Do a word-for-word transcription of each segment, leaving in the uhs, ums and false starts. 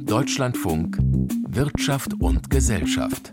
Deutschlandfunk Wirtschaft und Gesellschaft.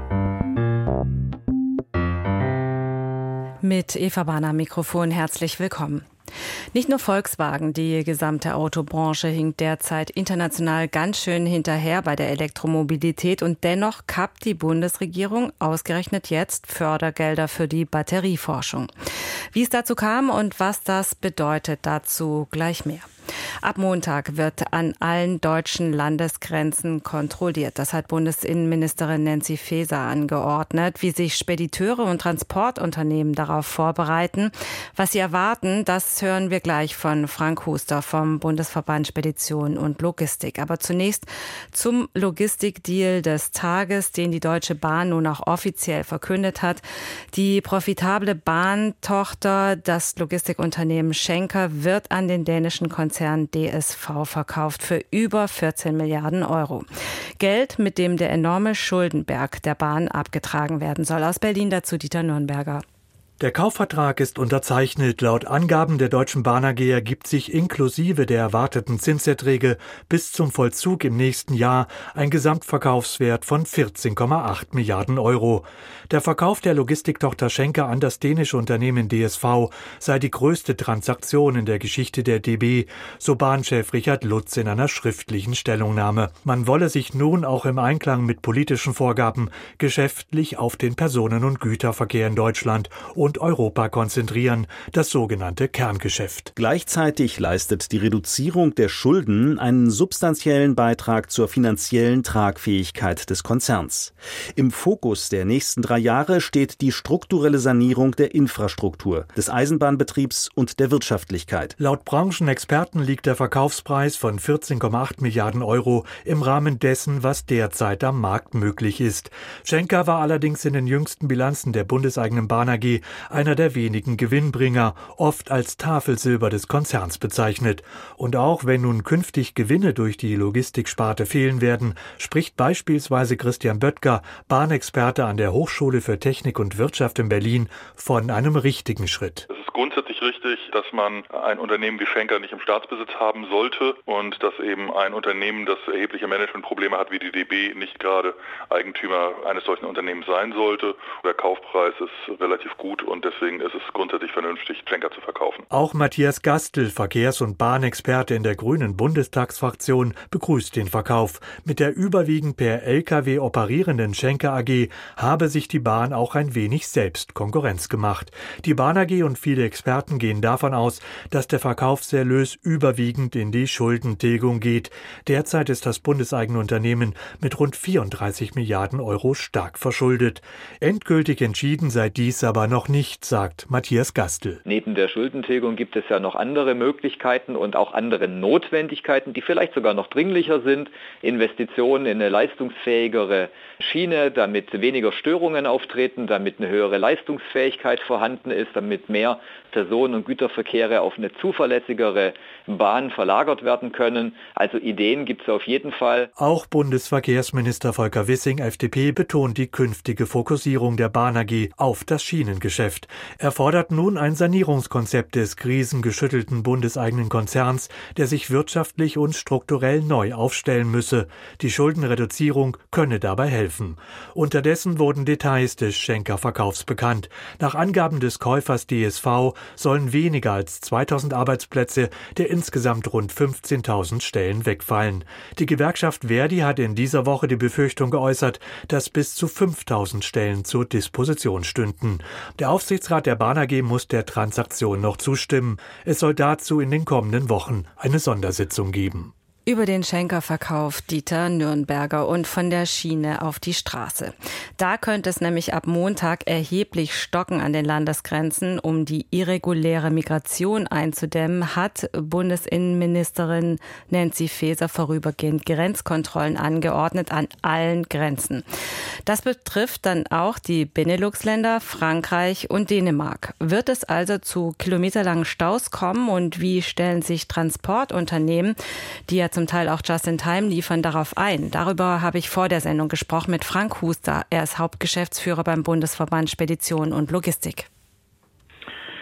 Mit Eva Bahner am Mikrofon, herzlich willkommen. Nicht nur Volkswagen, die gesamte Autobranche hinkt derzeit international ganz schön hinterher bei der Elektromobilität und dennoch kappt die Bundesregierung ausgerechnet jetzt Fördergelder für die Batterieforschung. Wie es dazu kam und was das bedeutet, dazu gleich mehr. Ab Montag wird an allen deutschen Landesgrenzen kontrolliert. Das hat Bundesinnenministerin Nancy Faeser angeordnet. Wie sich Spediteure und Transportunternehmen darauf vorbereiten, was sie erwarten, das hören wir gleich von Frank Huster vom Bundesverband Spedition und Logistik. Aber zunächst zum Logistikdeal des Tages, den die Deutsche Bahn nun auch offiziell verkündet hat. Die profitable Bahntochter, das Logistikunternehmen Schenker, wird an den dänischen Konzern D S V verkauft für über vierzehn Milliarden Euro. Geld, mit dem der enorme Schuldenberg der Bahn abgetragen werden soll. Aus Berlin dazu Dieter Nürnberger. Der Kaufvertrag ist unterzeichnet. Laut Angaben der Deutschen Bahn A G ergibt sich inklusive der erwarteten Zinserträge bis zum Vollzug im nächsten Jahr ein Gesamtverkaufswert von vierzehn Komma acht Milliarden Euro. Der Verkauf der Logistiktochter Schenker an das dänische Unternehmen D S V sei die größte Transaktion in der Geschichte der D B, so Bahnchef Richard Lutz in einer schriftlichen Stellungnahme. Man wolle sich nun auch im Einklang mit politischen Vorgaben geschäftlich auf den Personen- und Güterverkehr in Deutschland und und Europa konzentrieren, das sogenannte Kerngeschäft. Gleichzeitig leistet die Reduzierung der Schulden einen substanziellen Beitrag zur finanziellen Tragfähigkeit des Konzerns. Im Fokus der nächsten drei Jahre steht die strukturelle Sanierung der Infrastruktur, des Eisenbahnbetriebs und der Wirtschaftlichkeit. Laut Branchenexperten liegt der Verkaufspreis von vierzehn Komma acht Milliarden Euro im Rahmen dessen, was derzeit am Markt möglich ist. Schenker war allerdings in den jüngsten Bilanzen der bundeseigenen Bahn A G einer der wenigen Gewinnbringer, oft als Tafelsilber des Konzerns bezeichnet. Und auch wenn nun künftig Gewinne durch die Logistiksparte fehlen werden, spricht beispielsweise Christian Böttger, Bahnexperte an der Hochschule für Technik und Wirtschaft in Berlin, von einem richtigen Schritt. Es ist grundsätzlich richtig, dass man ein Unternehmen wie Schenker nicht im Staatsbesitz haben sollte und dass eben ein Unternehmen, das erhebliche Managementprobleme hat wie die D B, nicht gerade Eigentümer eines solchen Unternehmens sein sollte. Der Kaufpreis ist relativ gut und deswegen ist es grundsätzlich vernünftig, Schenker zu verkaufen. Auch Matthias Gastl, Verkehrs- und Bahnexperte in der Grünen Bundestagsfraktion, begrüßt den Verkauf. Mit der überwiegend per L K W operierenden Schenker A G habe sich die Bahn auch ein wenig selbst Konkurrenz gemacht. Die Bahn A G und viele Experten gehen davon aus, dass der Verkaufserlös überwiegend in die Schuldentilgung geht. Derzeit ist das bundeseigene Unternehmen mit rund vierunddreißig Milliarden Euro stark verschuldet. Endgültig entschieden sei dies aber noch nicht, sagt Matthias Gastl. Neben der Schuldentilgung gibt es ja noch andere Möglichkeiten und auch andere Notwendigkeiten, die vielleicht sogar noch dringlicher sind. Investitionen in eine leistungsfähigere Schiene, damit weniger Störungen auftreten, damit eine höhere Leistungsfähigkeit vorhanden ist, damit mehr Personen- und Güterverkehre auf eine zuverlässigere Bahn verlagert werden können. Also Ideen gibt es auf jeden Fall. Auch Bundesverkehrsminister Volker Wissing, F D P, betont die künftige Fokussierung der Bahn A G auf das Schienengeschäft. Er fordert nun ein Sanierungskonzept des krisengeschüttelten bundeseigenen Konzerns, der sich wirtschaftlich und strukturell neu aufstellen müsse. Die Schuldenreduzierung könne dabei helfen. Unterdessen wurden Details des Schenker-Verkaufs bekannt. Nach Angaben des Käufers D S V sollen weniger als zweitausend Arbeitsplätze der insgesamt rund fünfzehntausend Stellen wegfallen. Die Gewerkschaft Verdi hat in dieser Woche die Befürchtung geäußert, dass bis zu fünftausend Stellen zur Disposition stünden. Der Aufsichtsrat der Bahn A G muss der Transaktion noch zustimmen. Es soll dazu in den kommenden Wochen eine Sondersitzung geben. Über den Schenker-Verkauf Dieter Nürnberger und von der Schiene auf die Straße. Da könnte es nämlich ab Montag erheblich stocken an den Landesgrenzen. Um die irreguläre Migration einzudämmen, hat Bundesinnenministerin Nancy Faeser vorübergehend Grenzkontrollen angeordnet an allen Grenzen. Das betrifft dann auch die Benelux-Länder, Frankreich und Dänemark. Wird es also zu kilometerlangen Staus kommen und wie stellen sich Transportunternehmen, die ja zum Teil auch Just-in-Time liefern, darauf ein? Darüber habe ich vor der Sendung gesprochen mit Frank Huster. Er ist Hauptgeschäftsführer beim Bundesverband Spedition und Logistik.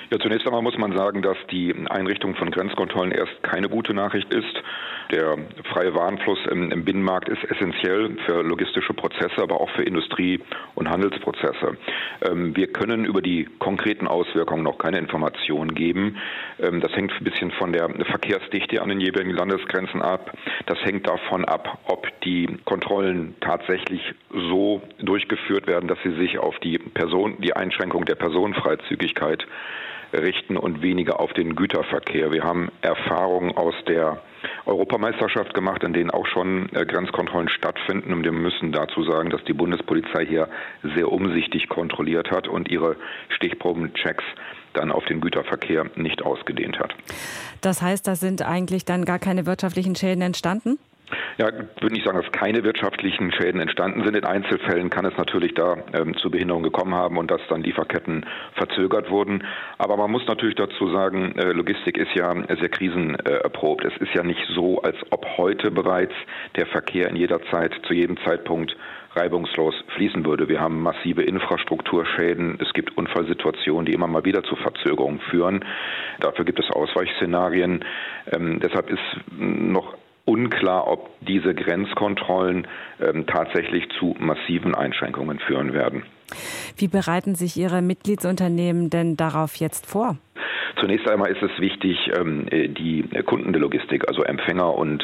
Ja, zunächst einmal muss man sagen, dass die Einrichtung von Grenzkontrollen erst keine gute Nachricht ist. Der freie Warenfluss im, im Binnenmarkt ist essentiell für logistische Prozesse, aber auch für Industrie- und Handelsprozesse. Ähm, wir können über die konkreten Auswirkungen noch keine Informationen geben. Ähm, das hängt ein bisschen von der Verkehrsdichte an den jeweiligen Landesgrenzen ab. Das hängt davon ab, ob die Kontrollen tatsächlich so durchgeführt werden, dass sie sich auf die Person, die Einschränkung der Personenfreizügigkeit richten und weniger auf den Güterverkehr. Wir haben Erfahrungen aus der Europameisterschaft gemacht, in denen auch schon äh, Grenzkontrollen stattfinden. Und wir müssen dazu sagen, dass die Bundespolizei hier sehr umsichtig kontrolliert hat und ihre Stichprobenchecks dann auf den Güterverkehr nicht ausgedehnt hat. Das heißt, da sind eigentlich dann gar keine wirtschaftlichen Schäden entstanden? Ja, ich würde nicht sagen, dass keine wirtschaftlichen Schäden entstanden sind. In Einzelfällen kann es natürlich da ähm, zu Behinderungen gekommen haben und dass dann Lieferketten verzögert wurden. Aber man muss natürlich dazu sagen, äh, Logistik ist ja sehr krisenerprobt. Es ist ja nicht so, als ob heute bereits der Verkehr in jeder Zeit, zu jedem Zeitpunkt reibungslos fließen würde. Wir haben massive Infrastrukturschäden. Es gibt Unfallsituationen, die immer mal wieder zu Verzögerungen führen. Dafür gibt es Ausweichszenarien. Ähm, deshalb ist noch unklar, ob diese Grenzkontrollen ähm, tatsächlich zu massiven Einschränkungen führen werden. Wie bereiten sich Ihre Mitgliedsunternehmen denn darauf jetzt vor? Zunächst einmal ist es wichtig, die Kunden der Logistik, also Empfänger und,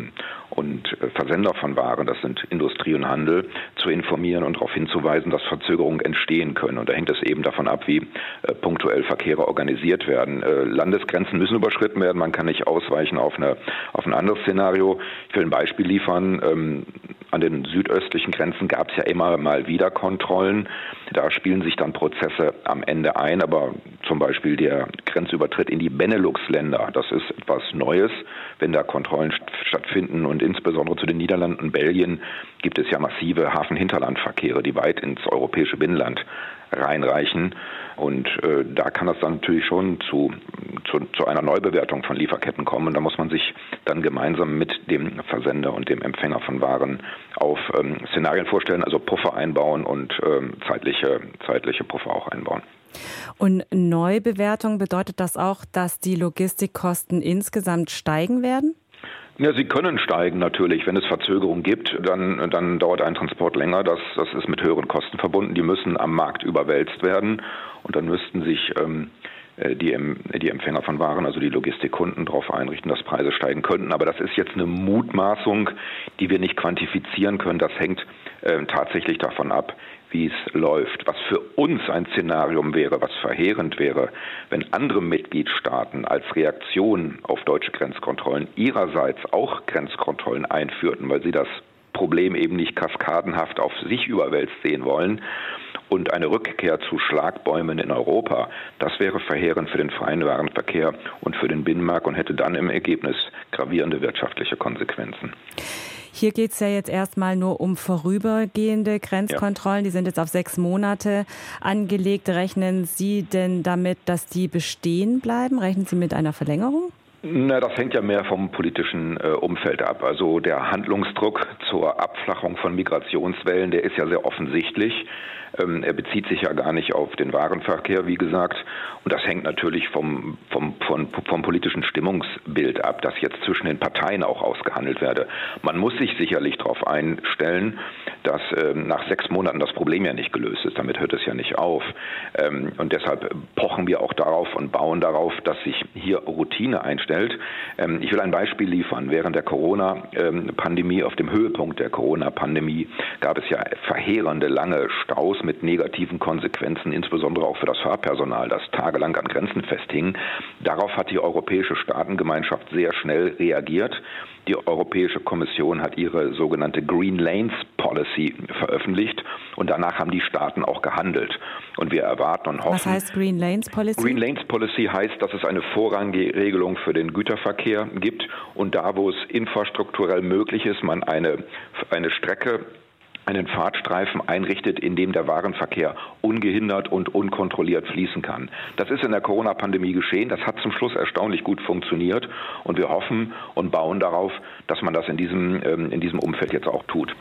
und Versender von Waren, das sind Industrie und Handel, zu informieren und darauf hinzuweisen, dass Verzögerungen entstehen können. Und da hängt es eben davon ab, wie punktuell Verkehre organisiert werden. Landesgrenzen müssen überschritten werden, man kann nicht ausweichen auf, eine, auf ein anderes Szenario. Ich will ein Beispiel liefern. An den südöstlichen Grenzen gab es ja immer mal wieder Kontrollen. Da spielen sich dann Prozesse am Ende ein, aber zum Beispiel der Grenzübertritt in die Benelux-Länder, das ist etwas Neues, wenn da Kontrollen stattfinden, und insbesondere zu den Niederlanden und Belgien gibt es ja massive Hafen-Hinterlandverkehre, die weit ins europäische Binnenland reinreichen, und äh, da kann es dann natürlich schon zu, zu, zu einer Neubewertung von Lieferketten kommen, und da muss man sich dann gemeinsam mit dem Versender und dem Empfänger von Waren auf ähm, Szenarien vorstellen, also Puffer einbauen und ähm, zeitliche, zeitliche Puffer auch einbauen. Und Neubewertung, bedeutet das auch, dass die Logistikkosten insgesamt steigen werden? Ja, sie können steigen natürlich. Wenn es Verzögerungen gibt, dann, dann dauert ein Transport länger. Das, das ist mit höheren Kosten verbunden. Die müssen am Markt überwälzt werden, und dann müssten sich ähm, die, die Empfänger von Waren, also die Logistikkunden, darauf einrichten, dass Preise steigen könnten. Aber das ist jetzt eine Mutmaßung, die wir nicht quantifizieren können. Das hängt äh, tatsächlich davon ab, wie es läuft. Was für uns ein Szenarium wäre, was verheerend wäre, wenn andere Mitgliedstaaten als Reaktion auf deutsche Grenzkontrollen ihrerseits auch Grenzkontrollen einführten, weil sie das Problem eben nicht kaskadenhaft auf sich überwälzt sehen wollen, und eine Rückkehr zu Schlagbäumen in Europa, das wäre verheerend für den freien Warenverkehr und für den Binnenmarkt und hätte dann im Ergebnis gravierende wirtschaftliche Konsequenzen. Hier geht es ja jetzt erstmal nur um vorübergehende Grenzkontrollen. Ja. Die sind jetzt auf sechs Monate angelegt. Rechnen Sie denn damit, dass die bestehen bleiben? Rechnen Sie mit einer Verlängerung? Na, das hängt ja mehr vom politischen äh, Umfeld ab. Also der Handlungsdruck zur Abflachung von Migrationswellen, der ist ja sehr offensichtlich. Ähm, er bezieht sich ja gar nicht auf den Warenverkehr, wie gesagt. Und das hängt natürlich vom, vom, vom, vom politischen Stimmungsbild ab, das jetzt zwischen den Parteien auch ausgehandelt werde. Man muss sich sicherlich darauf einstellen, dass ähm, nach sechs Monaten das Problem ja nicht gelöst ist. Damit hört es ja nicht auf. Ähm, und deshalb pochen wir auch darauf und bauen darauf, dass sich hier Routine einstellt. Ähm, ich will ein Beispiel liefern. Während der Corona-Pandemie, auf dem Höhepunkt der Corona-Pandemie, gab es ja verheerende lange Staus mit negativen Konsequenzen, insbesondere auch für das Fahrpersonal, das tagelang an Grenzen festhing. Darauf hat die Europäische Staatengemeinschaft sehr schnell reagiert. Die Europäische Kommission hat ihre sogenannte Green Lanes Policy veröffentlicht, und danach haben die Staaten auch gehandelt. Und wir erwarten und hoffen. Was heißt Green Lanes Policy? Green Lanes Policy heißt, dass es eine vorrangige Regelung für den Güterverkehr gibt, und da, wo es infrastrukturell möglich ist, man eine, eine Strecke, einen Fahrtstreifen einrichtet, in dem der Warenverkehr ungehindert und unkontrolliert fließen kann. Das ist in der Corona-Pandemie geschehen. Das hat zum Schluss erstaunlich gut funktioniert, und wir hoffen und bauen darauf, dass man das in diesem, in diesem Umfeld jetzt auch tut.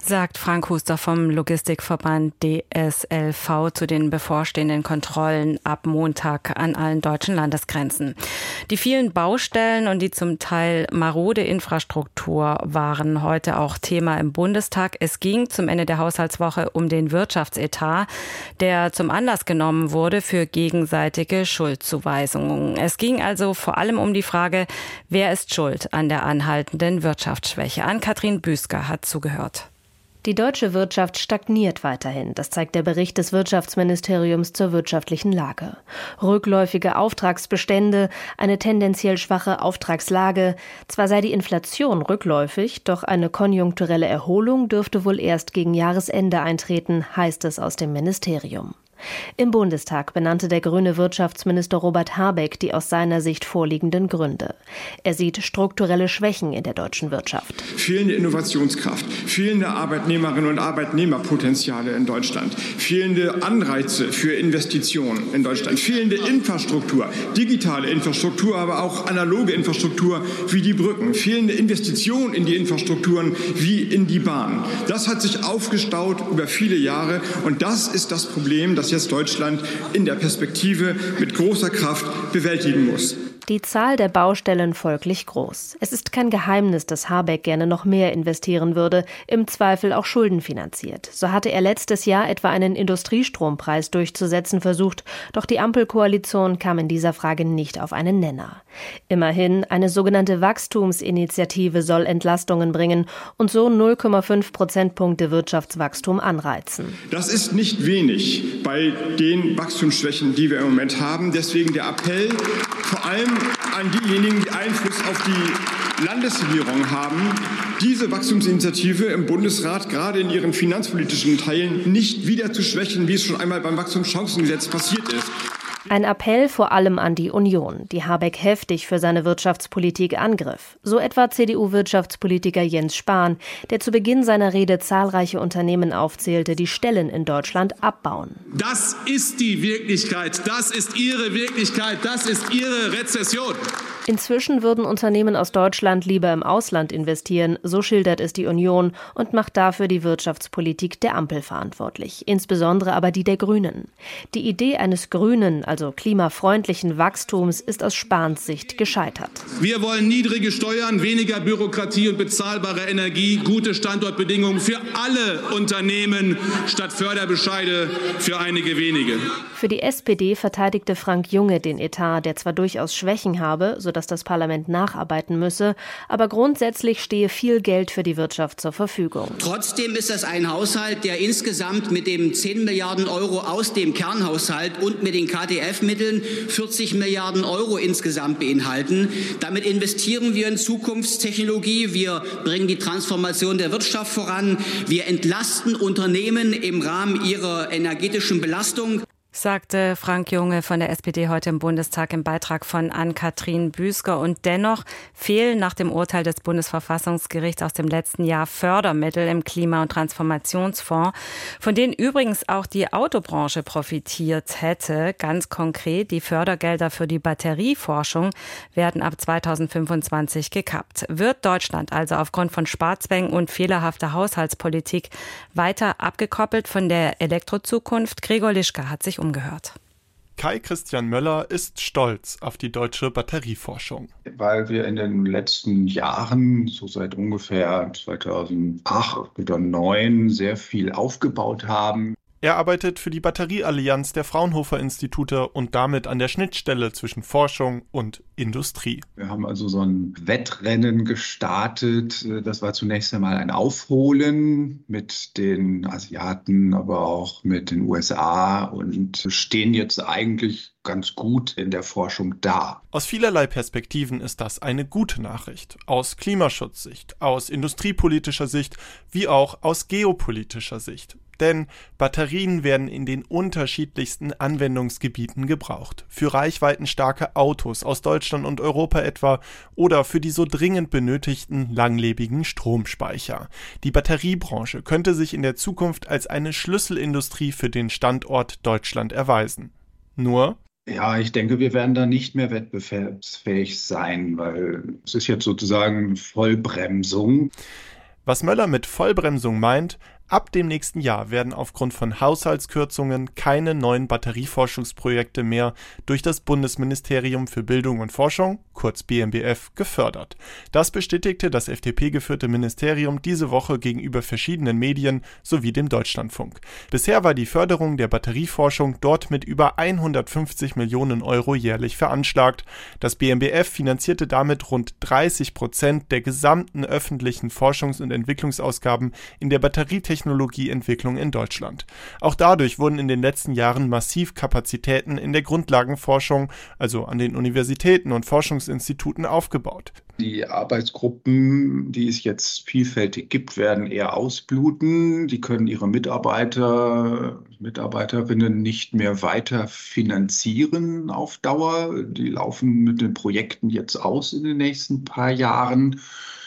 Sagt Frank Huster vom Logistikverband D S L V zu den bevorstehenden Kontrollen ab Montag an allen deutschen Landesgrenzen. Die vielen Baustellen und die zum Teil marode Infrastruktur waren heute auch Thema im Bundestag. Es ging zum Ende der Haushaltswoche um den Wirtschaftsetat, der zum Anlass genommen wurde für gegenseitige Schuldzuweisungen. Es ging also vor allem um die Frage, wer ist schuld an der anhaltenden Wirtschaftsschwäche? Ann-Kathrin Büsker hat zugehört. Die deutsche Wirtschaft stagniert weiterhin. Das zeigt der Bericht des Wirtschaftsministeriums zur wirtschaftlichen Lage. Rückläufige Auftragsbestände, eine tendenziell schwache Auftragslage. Zwar sei die Inflation rückläufig, doch eine konjunkturelle Erholung dürfte wohl erst gegen Jahresende eintreten, heißt es aus dem Ministerium. Im Bundestag benannte der grüne Wirtschaftsminister Robert Habeck die aus seiner Sicht vorliegenden Gründe. Er sieht strukturelle Schwächen in der deutschen Wirtschaft. Fehlende Innovationskraft, fehlende Arbeitnehmerinnen und Arbeitnehmerpotenziale in Deutschland, fehlende Anreize für Investitionen in Deutschland, fehlende Infrastruktur, digitale Infrastruktur, aber auch analoge Infrastruktur wie die Brücken, fehlende Investitionen in die Infrastrukturen wie in die Bahn. Das hat sich aufgestaut über viele Jahre und das ist das Problem, das jetzt Deutschland in der Perspektive mit großer Kraft bewältigen muss. Die Zahl der Baustellen folglich groß. Es ist kein Geheimnis, dass Habeck gerne noch mehr investieren würde, im Zweifel auch schuldenfinanziert. So hatte er letztes Jahr etwa einen Industriestrompreis durchzusetzen versucht, doch die Ampelkoalition kam in dieser Frage nicht auf einen Nenner. Immerhin, eine sogenannte Wachstumsinitiative soll Entlastungen bringen und so null Komma fünf Prozentpunkte Wirtschaftswachstum anreizen. Das ist nicht wenig bei den Wachstumsschwächen, die wir im Moment haben. Deswegen der Appell vor allem an diejenigen, die Einfluss auf die Landesregierung haben, diese Wachstumsinitiative im Bundesrat gerade in ihren finanzpolitischen Teilen nicht wieder zu schwächen, wie es schon einmal beim Wachstumschancengesetz passiert ist. Ein Appell vor allem an die Union, die Habeck heftig für seine Wirtschaftspolitik angriff. So etwa C D U-Wirtschaftspolitiker Jens Spahn, der zu Beginn seiner Rede zahlreiche Unternehmen aufzählte, die Stellen in Deutschland abbauen. Das ist die Wirklichkeit, das ist Ihre Wirklichkeit, das ist Ihre Rezession. Inzwischen würden Unternehmen aus Deutschland lieber im Ausland investieren, so schildert es die Union und macht dafür die Wirtschaftspolitik der Ampel verantwortlich, insbesondere aber die der Grünen. Die Idee eines grünen, also klimafreundlichen Wachstums ist aus Spahns Sicht gescheitert. Wir wollen niedrige Steuern, weniger Bürokratie und bezahlbare Energie, gute Standortbedingungen für alle Unternehmen statt Förderbescheide für einige wenige. Für die S P D verteidigte Frank Junge den Etat, der zwar durchaus Schwächen habe, sodass das Parlament nacharbeiten müsse, aber grundsätzlich stehe viel Geld für die Wirtschaft zur Verfügung. Trotzdem ist das ein Haushalt, der insgesamt mit dem zehn Milliarden Euro aus dem Kernhaushalt und mit den K T F-Mitteln vierzig Milliarden Euro insgesamt beinhalten. Damit investieren wir in Zukunftstechnologie, wir bringen die Transformation der Wirtschaft voran, wir entlasten Unternehmen im Rahmen ihrer energetischen Belastung. Sagte Frank Junge von der S P D heute im Bundestag im Beitrag von Ann-Kathrin Büsker. Und dennoch fehlen nach dem Urteil des Bundesverfassungsgerichts aus dem letzten Jahr Fördermittel im Klima- und Transformationsfonds, von denen übrigens auch die Autobranche profitiert hätte. Ganz konkret, die Fördergelder für die Batterieforschung werden ab zweitausendfünfundzwanzig gekappt. Wird Deutschland also aufgrund von Sparzwängen und fehlerhafter Haushaltspolitik weiter abgekoppelt von der Elektrozukunft? Gregor Lischka hat sich umgehört. Kai Christian Möller ist stolz auf die deutsche Batterieforschung. Weil wir in den letzten Jahren, so seit ungefähr zweitausendacht oder zweitausendneun, sehr viel aufgebaut haben. Er arbeitet für die Batterieallianz der Fraunhofer-Institute und damit an der Schnittstelle zwischen Forschung und Industrie. Wir haben also so ein Wettrennen gestartet. Das war zunächst einmal ein Aufholen mit den Asiaten, aber auch mit den U S A und stehen jetzt eigentlich ganz gut in der Forschung da. Aus vielerlei Perspektiven ist das eine gute Nachricht. Aus Klimaschutzsicht, aus industriepolitischer Sicht, wie auch aus geopolitischer Sicht. Denn Batterien werden in den unterschiedlichsten Anwendungsgebieten gebraucht. Für reichweitenstarke Autos aus Deutschland und Europa etwa oder für die so dringend benötigten langlebigen Stromspeicher. Die Batteriebranche könnte sich in der Zukunft als eine Schlüsselindustrie für den Standort Deutschland erweisen. Nur Ja, ich denke, wir werden da nicht mehr wettbewerbsfähig sein, weil es ist jetzt sozusagen Vollbremsung. Was Möller mit Vollbremsung meint: Ab dem nächsten Jahr werden aufgrund von Haushaltskürzungen keine neuen Batterieforschungsprojekte mehr durch das Bundesministerium für Bildung und Forschung, kurz B M B F, gefördert. Das bestätigte das F D P-geführte Ministerium diese Woche gegenüber verschiedenen Medien sowie dem Deutschlandfunk. Bisher war die Förderung der Batterieforschung dort mit über hundertfünfzig Millionen Euro jährlich veranschlagt. Das B M B F finanzierte damit rund dreißig Prozent der gesamten öffentlichen Forschungs- und Entwicklungsausgaben in der Batterietechnologie Technologieentwicklung in Deutschland. Auch dadurch wurden in den letzten Jahren massiv Kapazitäten in der Grundlagenforschung, also an den Universitäten und Forschungsinstituten, aufgebaut. Die Arbeitsgruppen, die es jetzt vielfältig gibt, werden eher ausbluten. Die können ihre Mitarbeiter, Mitarbeiterinnen nicht mehr weiter finanzieren auf Dauer. Die laufen mit den Projekten jetzt aus in den nächsten paar Jahren.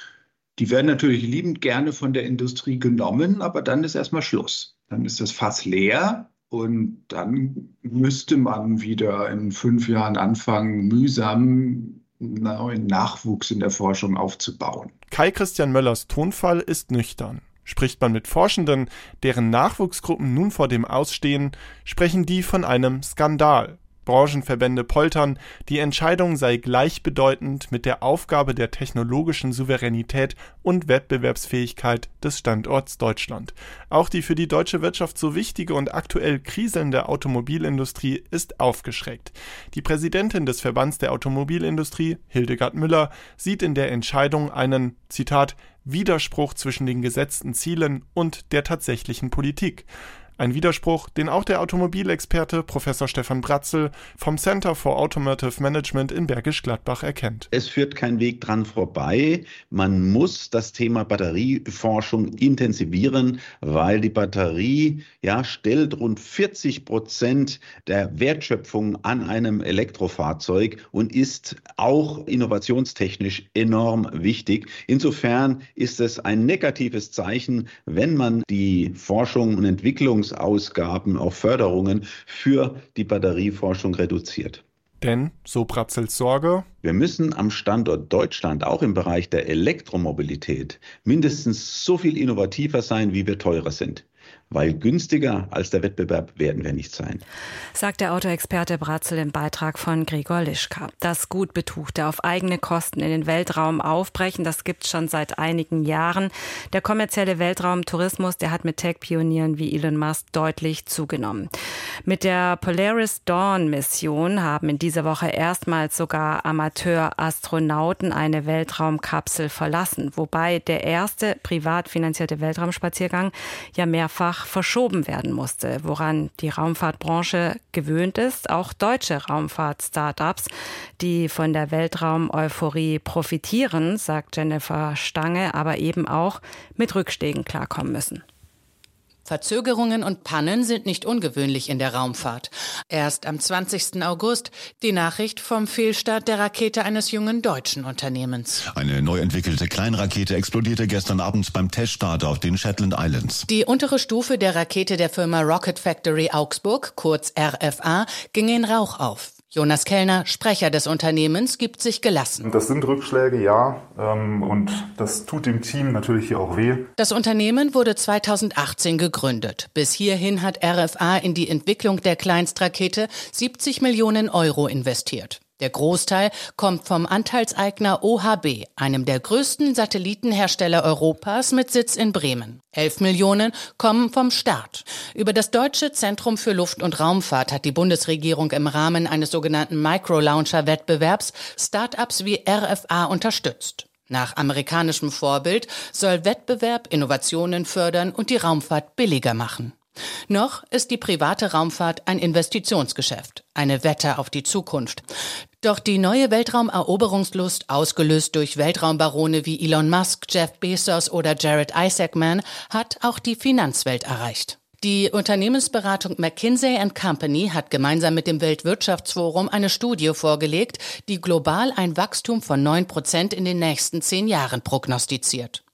Die werden natürlich liebend gerne von der Industrie genommen, aber dann ist erstmal Schluss. Dann ist das Fass leer und dann müsste man wieder in fünf Jahren anfangen, mühsam neuen Nachwuchs in der Forschung aufzubauen. Kai-Christian Möllers Tonfall ist nüchtern. Spricht man mit Forschenden, deren Nachwuchsgruppen nun vor dem Ausstehen, sprechen die von einem Skandal. Branchenverbände poltern, die Entscheidung sei gleichbedeutend mit der Aufgabe der technologischen Souveränität und Wettbewerbsfähigkeit des Standorts Deutschland. Auch die für die deutsche Wirtschaft so wichtige und aktuell kriselnde Automobilindustrie ist aufgeschreckt. Die Präsidentin des Verbands der Automobilindustrie, Hildegard Müller, sieht in der Entscheidung einen, Zitat, Widerspruch zwischen den gesetzten Zielen und der tatsächlichen Politik. Ein Widerspruch, den auch der Automobilexperte Professor Stefan Bratzel vom Center for Automotive Management in Bergisch Gladbach erkennt. Es führt kein Weg dran vorbei. Man muss das Thema Batterieforschung intensivieren, weil die Batterie ja stellt rund vierzig Prozent der Wertschöpfung an einem Elektrofahrzeug und ist auch innovationstechnisch enorm wichtig. Insofern ist es ein negatives Zeichen, wenn man die Forschung und Entwicklung Ausgaben, auch Förderungen für die Batterieforschung reduziert. Denn, so Bratzels Sorge, wir müssen am Standort Deutschland auch im Bereich der Elektromobilität mindestens so viel innovativer sein, wie wir teurer sind. Weil günstiger als der Wettbewerb werden wir nicht sein. Sagt der Autoexperte Bratzel im Beitrag von Gregor Lischka. Das Gutbetuchte auf eigene Kosten in den Weltraum aufbrechen, das gibt es schon seit einigen Jahren. Der kommerzielle Weltraumtourismus, der hat mit Tech-Pionieren wie Elon Musk deutlich zugenommen. Mit der Polaris Dawn-Mission haben in dieser Woche erstmals sogar Amateur-Astronauten eine Weltraumkapsel verlassen, wobei der erste privat finanzierte Weltraumspaziergang ja mehrfach verschoben werden musste, woran die Raumfahrtbranche gewöhnt ist. Auch deutsche Raumfahrt-Startups, die von der Weltraum-Euphorie profitieren, sagt Jennifer Stange, aber eben auch mit Rückschlägen klarkommen müssen. Verzögerungen und Pannen sind nicht ungewöhnlich in der Raumfahrt. Erst am zwanzigsten August die Nachricht vom Fehlstart der Rakete eines jungen deutschen Unternehmens. Eine neu entwickelte Kleinrakete explodierte gestern Abend beim Teststart auf den Shetland Islands. Die untere Stufe der Rakete der Firma Rocket Factory Augsburg, kurz R F A, ging in Rauch auf. Jonas Kellner, Sprecher des Unternehmens, gibt sich gelassen. Das sind Rückschläge, ja, und das tut dem Team natürlich hier auch weh. Das Unternehmen wurde zweitausendachtzehn gegründet. Bis hierhin hat R F A in die Entwicklung der Kleinstrakete siebzig Millionen Euro investiert. Der Großteil kommt vom Anteilseigner O H B, einem der größten Satellitenhersteller Europas mit Sitz in Bremen. Elf Millionen kommen vom Staat. Über das Deutsche Zentrum für Luft- und Raumfahrt hat die Bundesregierung im Rahmen eines sogenannten Micro-Launcher-Wettbewerbs Start-ups wie R F A unterstützt. Nach amerikanischem Vorbild soll Wettbewerb Innovationen fördern und die Raumfahrt billiger machen. Noch ist die private Raumfahrt ein Investitionsgeschäft, eine Wette auf die Zukunft. Doch die neue Weltraumeroberungslust, ausgelöst durch Weltraumbarone wie Elon Musk, Jeff Bezos oder Jared Isaacman, hat auch die Finanzwelt erreicht. Die Unternehmensberatung McKinsey and Company hat gemeinsam mit dem Weltwirtschaftsforum eine Studie vorgelegt, die global ein Wachstum von neun Prozent in den nächsten zehn Jahren prognostiziert.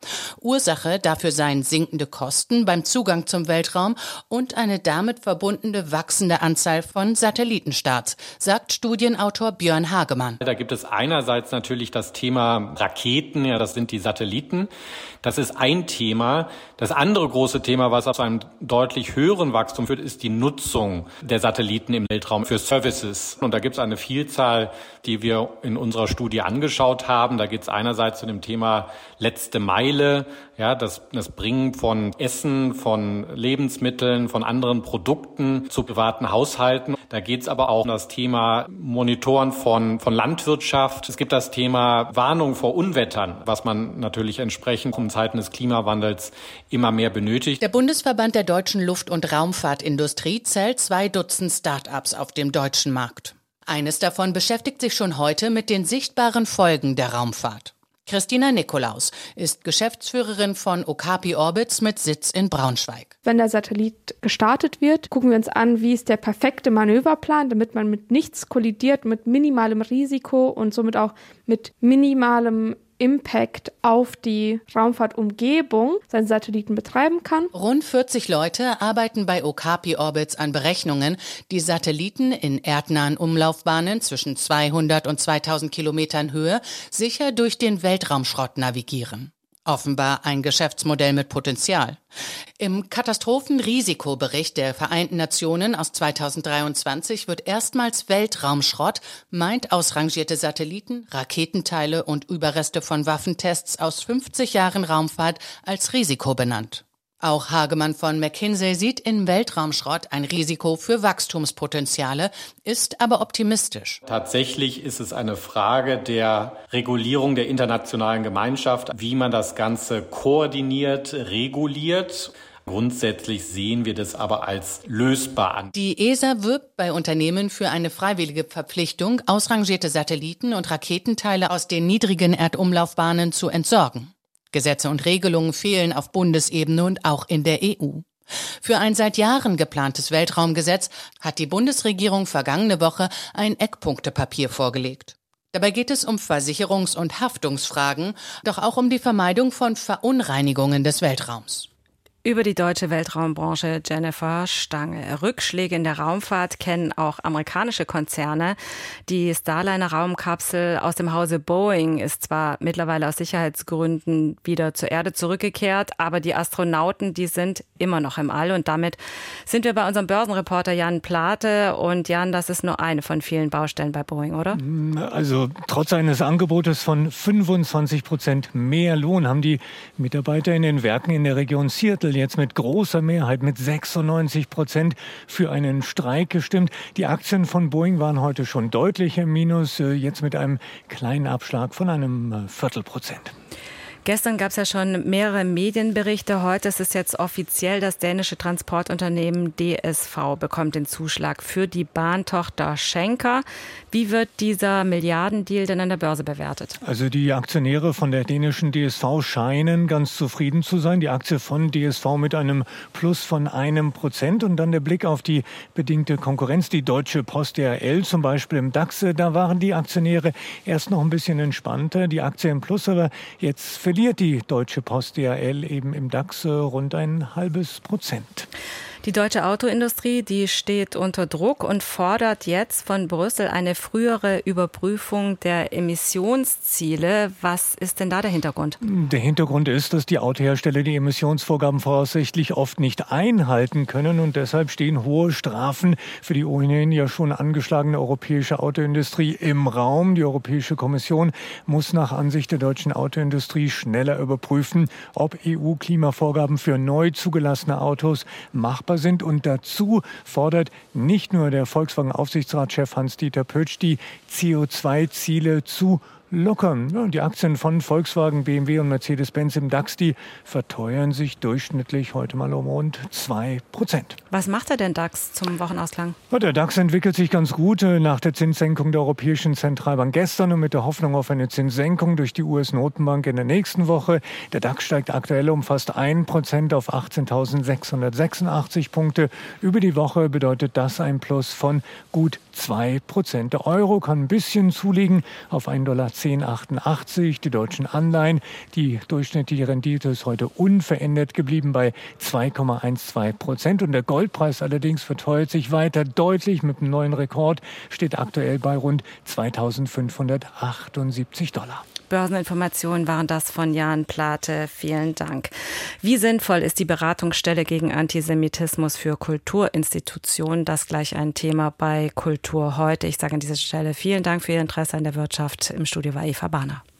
Ursache dafür seien sinkende Kosten beim Zugang zum Weltraum und eine damit verbundene wachsende Anzahl von Satellitenstarts, sagt Studienautor Björn Hagemann. Da gibt es einerseits natürlich das Thema Raketen, ja, das sind die Satelliten. Das ist ein Thema. Das andere große Thema, was zu einem deutlich höheren Wachstum führt, ist die Nutzung der Satelliten im Weltraum für Services. Und da gibt es eine Vielzahl, die wir in unserer Studie angeschaut haben. Da geht es einerseits zu dem Thema letzte Meile, ja, das, das Bringen von Essen, von Lebensmitteln, von anderen Produkten zu privaten Haushalten. Da geht es aber auch um das Thema Monitoren von, von Landwirtschaft. Es gibt das Thema Warnung vor Unwettern, was man natürlich entsprechend in Zeiten des Klimawandels immer mehr benötigt. Der Bundesverband der deutschen Luft- und Raumfahrtindustrie zählt zwei Dutzend Start-ups auf dem deutschen Markt. Eines davon beschäftigt sich schon heute mit den sichtbaren Folgen der Raumfahrt. Christina Nikolaus ist Geschäftsführerin von Okapi Orbits mit Sitz in Braunschweig. Wenn der Satellit gestartet wird, gucken wir uns an, wie ist der perfekte Manöverplan, damit man mit nichts kollidiert, mit minimalem Risiko und somit auch mit minimalem Impact auf die Raumfahrtumgebung seinen Satelliten betreiben kann. Rund vierzig Leute arbeiten bei Okapi Orbits an Berechnungen, die Satelliten in erdnahen Umlaufbahnen zwischen zweihundert und zweitausend Kilometern Höhe sicher durch den Weltraumschrott navigieren. Offenbar ein Geschäftsmodell mit Potenzial. Im Katastrophenrisikobericht der Vereinten Nationen aus zweitausenddreiundzwanzig wird erstmals Weltraumschrott, meint ausrangierte Satelliten, Raketenteile und Überreste von Waffentests aus fünfzig Jahren Raumfahrt als Risiko benannt. Auch Hagemann von McKinsey sieht in Weltraumschrott ein Risiko für Wachstumspotenziale, ist aber optimistisch. Tatsächlich ist es eine Frage der Regulierung der internationalen Gemeinschaft, wie man das Ganze koordiniert, reguliert. Grundsätzlich sehen wir das aber als lösbar an. Die E S A wirbt bei Unternehmen für eine freiwillige Verpflichtung, ausrangierte Satelliten und Raketenteile aus den niedrigen Erdumlaufbahnen zu entsorgen. Gesetze und Regelungen fehlen auf Bundesebene und auch in der E U. Für ein seit Jahren geplantes Weltraumgesetz hat die Bundesregierung vergangene Woche ein Eckpunktepapier vorgelegt. Dabei geht es um Versicherungs- und Haftungsfragen, doch auch um die Vermeidung von Verunreinigungen des Weltraums. Über die deutsche Weltraumbranche Jennifer Stange. Rückschläge in der Raumfahrt kennen auch amerikanische Konzerne. Die Starliner-Raumkapsel aus dem Hause Boeing ist zwar mittlerweile aus Sicherheitsgründen wieder zur Erde zurückgekehrt, aber die Astronauten, die sind immer noch im All. Und damit sind wir bei unserem Börsenreporter Jan Plate. Und Jan, das ist nur eine von vielen Baustellen bei Boeing, oder? Also trotz eines Angebotes von fünfundzwanzig Prozent mehr Lohn haben die Mitarbeiter in den Werken in der Region Seattle jetzt mit großer Mehrheit, mit sechsundneunzig Prozent für einen Streik gestimmt. Die Aktien von Boeing waren heute schon deutlich im Minus, jetzt mit einem kleinen Abschlag von einem Viertelprozent. Gestern gab es ja schon mehrere Medienberichte. Heute ist es jetzt offiziell, das dänische Transportunternehmen D S V bekommt den Zuschlag für die Bahntochter Schenker. Wie wird dieser Milliardendeal denn an der Börse bewertet? Also die Aktionäre von der dänischen D S V scheinen ganz zufrieden zu sein. Die Aktie von D S V mit einem Plus von einem Prozent. Und dann der Blick auf die bedingte Konkurrenz, die Deutsche Post D H L zum Beispiel im DAX. Da waren die Aktionäre erst noch ein bisschen entspannter. Die Aktie im Plus, aber jetzt verliert die Deutsche Post D H L eben im DAX rund ein halbes Prozent. Die deutsche Autoindustrie, die steht unter Druck und fordert jetzt von Brüssel eine frühere Überprüfung der Emissionsziele. Was ist denn da der Hintergrund? Der Hintergrund ist, dass die Autohersteller die Emissionsvorgaben voraussichtlich oft nicht einhalten können und deshalb stehen hohe Strafen für die ohnehin ja schon angeschlagene europäische Autoindustrie im Raum. Die Europäische Kommission muss nach Ansicht der deutschen Autoindustrie schneller überprüfen, ob E U-Klimavorgaben für neu zugelassene Autos machbar sind. Und dazu fordert nicht nur der Volkswagen-Aufsichtsratschef Hans-Dieter Pötsch, die C O zwei Ziele zu lockern. Ja, die Aktien von Volkswagen, B M W und Mercedes-Benz im DAX, die verteuern sich durchschnittlich heute mal um rund zwei Prozent. Was macht er denn DAX zum Wochenausklang? Ja, der DAX entwickelt sich ganz gut nach der Zinssenkung der Europäischen Zentralbank gestern und mit der Hoffnung auf eine Zinssenkung durch die U S-Notenbank in der nächsten Woche. Der DAX steigt aktuell um fast ein Prozent auf achtzehntausendsechshundertsechsundachtzig Punkte. Über die Woche bedeutet das ein Plus von gut zwei Prozent. Der Euro kann ein bisschen zulegen auf ein Komma zehn zehn Komma achtundachtzig. Die deutschen Anleihen, die durchschnittliche Rendite ist heute unverändert geblieben bei zwei Komma zwölf Prozent. Und der Goldpreis allerdings verteuert sich weiter deutlich. Mit einem neuen Rekord steht aktuell bei rund zweitausendfünfhundertachtundsiebzig Dollar. Börseninformationen waren das von Jan Plate. Vielen Dank. Wie sinnvoll ist die Beratungsstelle gegen Antisemitismus für Kulturinstitutionen? Das gleich ein Thema bei Kultur heute. Ich sage an dieser Stelle vielen Dank für Ihr Interesse an der Wirtschaft. Im Studio war Eva Bahner.